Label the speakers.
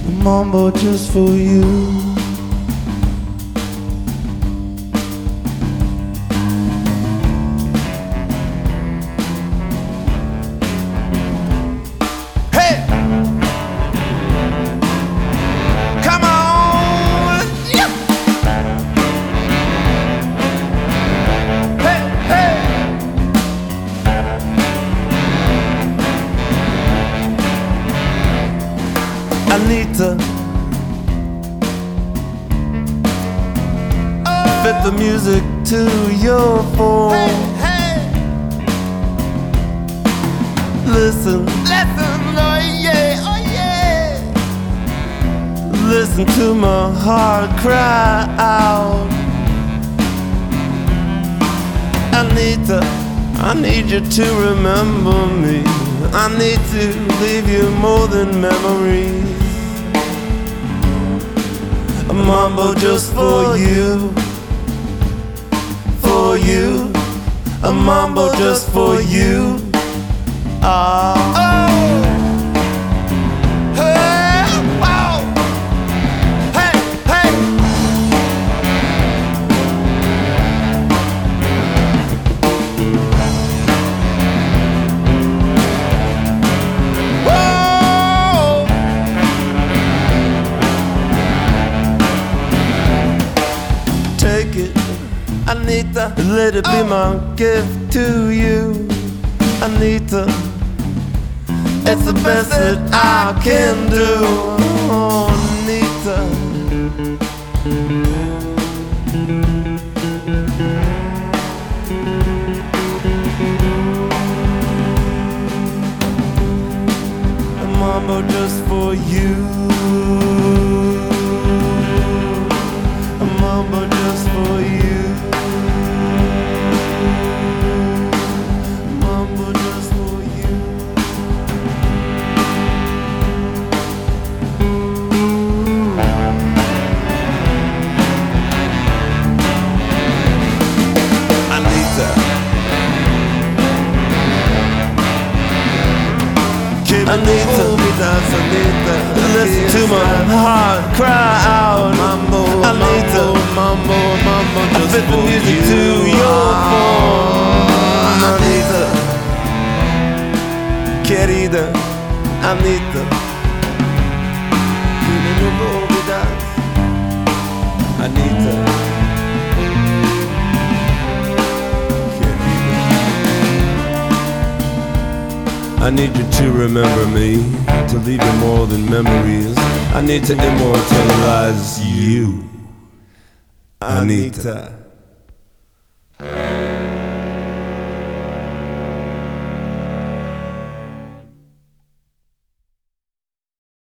Speaker 1: mambo just for you.
Speaker 2: Hey, come on, yeah. Hey, hey.
Speaker 1: Anita, fit the music to your phone.
Speaker 2: Hey,
Speaker 1: Listen,
Speaker 2: listen, oh yeah, oh yeah.
Speaker 1: listen to my heart cry out. Anita, I need you to remember me. I need to leave you more than memories. A mambo just for you, for you. A mambo just for you. Ah. Take it, Anita, let it be my gift to you, Anita. It's the best that I can do, oh, Anita. A mambo just for you. A mambo just for you. A mambo just for you. Anita, Anita, Anita, listen to my heart cry out. Mambo, Anita, mambo, mambo, I fit the music to your phone. Anita, querida, Anita, Anita. I need you to remember me, to leave you more than memories. I need to immortalize you, Anita.